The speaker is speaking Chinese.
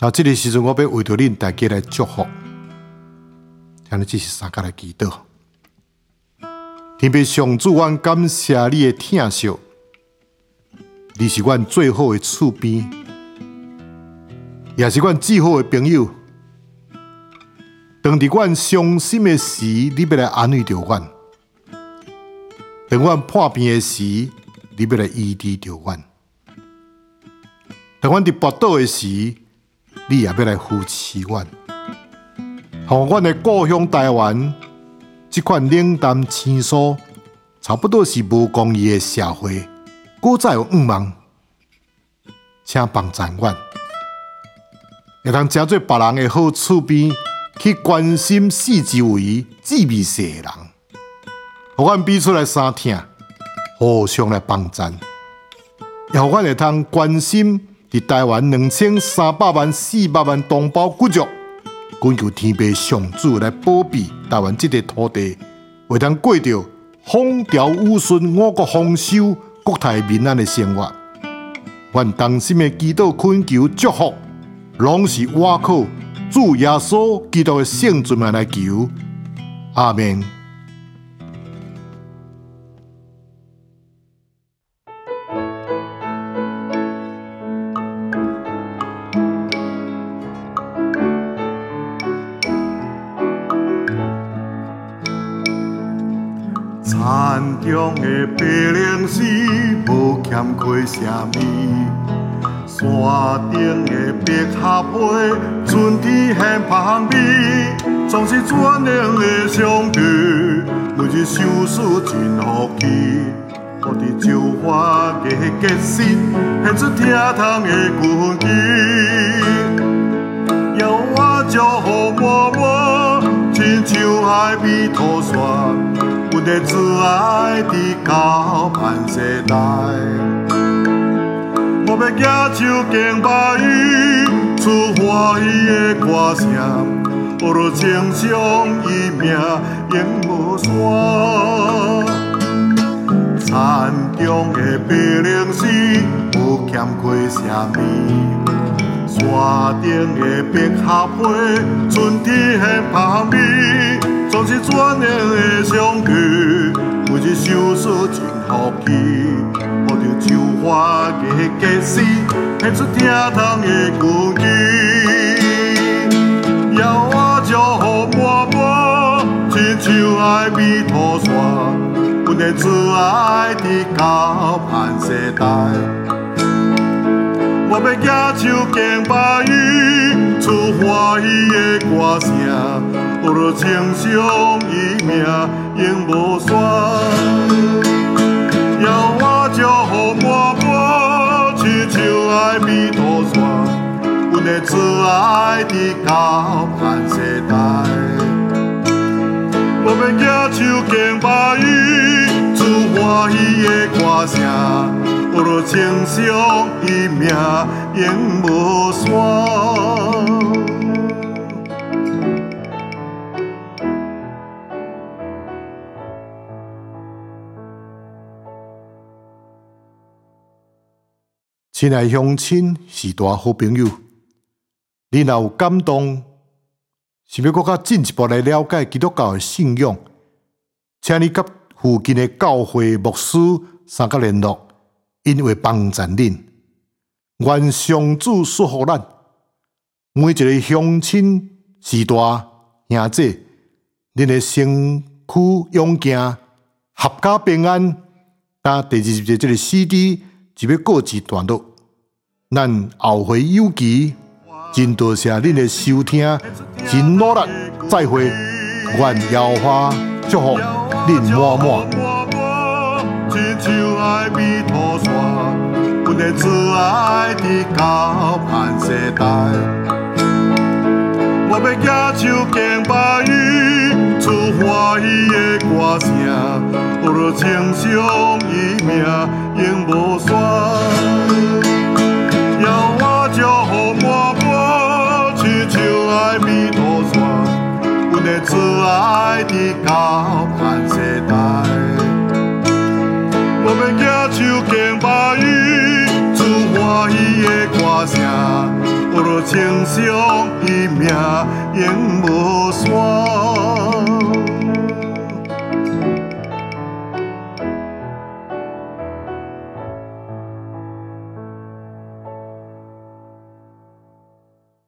到这个时阵，我要为着恁大家来祝福。安尼，这是三角来祈祷。天父上主，阮感谢你的疼惜，你是阮最好的厝边，也是阮最好的朋友。当伫阮伤心的时，你要来安慰着阮；当阮破病的时，你要来医治着阮；当阮伫跋倒的时，你也要来扶持阮。互阮的故乡台湾，这款冷淡清疏，差不多是无公义的社会，搁再有愿望，请帮赞阮，会通成做别人的好厝边。去关心四周围滋味细的人，互阮彼此来相疼，互相来帮赞，也互阮会通关心伫台湾2300万、400万同胞骨肉，恳求天父上主来保庇台湾这块土地，会通过着风调雨顺、五国丰收、国泰民安的生活。阮衷心的祈祷、恳求、祝福，拢是倚靠主耶稣基督的圣子们来求，阿门。 田中的白灵丝，无欠缺啥物。山顶的百合花，春天献芳味，总是全能的上帝，每日修事真福气。我伫招花的结实，献出疼痛的根基。要我祝福满满，亲像海边土沙，阮的挚爱伫交盼世代。我要举手敬拜伊，出欢喜的歌声，我若称颂伊名永无山。田中的白灵丝，无欠缺啥物。山顶的百合花，春天献芳味，总是全能的上帝，每日修事真福气。我着树花的结实，献出疼痛的根基。要我祝福满满，亲像海边土沙，阮的挚爱伫交盼世代。我要举手敬拜伊，出欢喜的歌声，我若称颂伊名永无山。要我祝福满满，亲像海边土沙，阮的挚爱伫交盼世代。我要举手敬拜伊，出欢喜的歌声，我若称颂伊名永无山。 亲爱乡亲是大好朋友，你若有感动，是要搁较进一步来了解基督教的信仰，请你甲附近的教会牧师相甲联络，因为帮赞恁。愿上主祝福咱每一个乡亲是大兄姐，恁的身躯勇健，合家平安。但第20节这个 CD 就要告一段落。咱后会有期，真多谢恁的收听，真努力，再会，愿耶和华祝福恁满满。 亲像海边土沙，阮的挚爱伫交盼世代。我要举手敬拜伊，出欢喜的歌声，我若称颂伊名永无山。要我祝福满满，亲像海边土沙，阮的挚爱伫交盼世代。我要举手敬拜伊，出欢喜的歌声，我若情伤伊命永